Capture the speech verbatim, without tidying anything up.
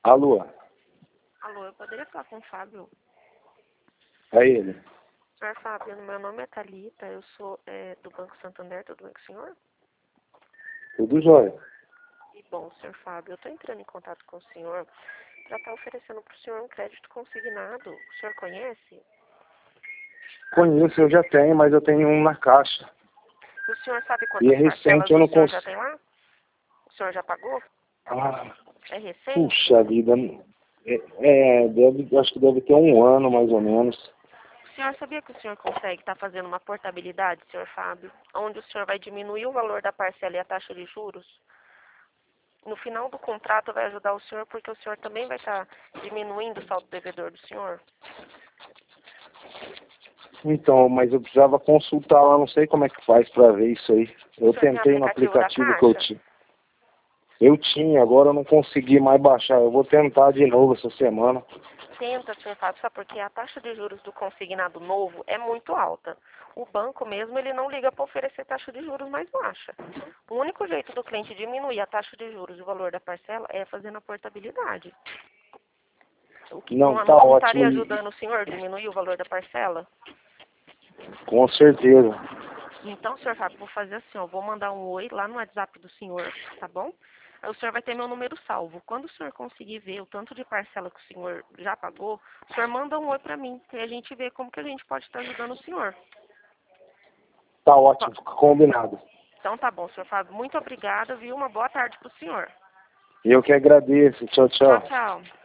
Alô? Alô, eu poderia falar com o Fábio? É ele. Senhor Fábio, meu nome é Thalita, eu sou é, do Banco Santander, tudo bem com o senhor? Tudo jóia. E bom, senhor Fábio, eu estou entrando em contato com o senhor para estar oferecendo para o senhor um crédito consignado. O senhor conhece? Conheço, eu já tenho, mas eu tenho um na caixa. O senhor sabe E quantas é recente, parcelas eu o não senhor já consigo. tem lá? O senhor já pagou? Ah, É recente? puxa vida. É, é, deve, acho que deve ter um ano, mais ou menos. O senhor sabia que o senhor consegue estar fazendo uma portabilidade, senhor Fábio, onde o senhor vai diminuir o valor da parcela e a taxa de juros? No final do contrato vai ajudar o senhor, porque o senhor também vai estar diminuindo o saldo devedor do senhor. Então, mas eu precisava consultar lá, não sei como é que faz pra ver isso aí. Eu O senhor tem tentei no aplicativo da aplicativo que eu Caixa? tinha. Eu tinha, agora eu não consegui mais baixar. Eu vou tentar de novo essa semana. Tenta, senhor Fábio, sabe porque a taxa de juros do consignado novo é muito alta. O banco mesmo, ele não liga para oferecer taxa de juros mais baixa. O único jeito do cliente diminuir a taxa de juros e o valor da parcela é fazendo a portabilidade. O que Não, não, tá não, não ótimo. estaria ajudando o senhor a diminuir o valor da parcela? Com certeza. Então, senhor Fábio, vou fazer assim, ó, vou mandar um oi lá no WhatsApp do senhor, tá bom? Aí o senhor vai ter meu número salvo. Quando o senhor conseguir ver o tanto de parcela que o senhor já pagou, o senhor manda um oi pra mim, que a gente vê como que a gente pode estar ajudando o senhor. Tá Ó, ótimo, combinado. então tá bom, senhor Fábio. Muito obrigada, viu? Uma boa tarde pro senhor. Eu que agradeço. Tchau, Tchau, tchau. tchau.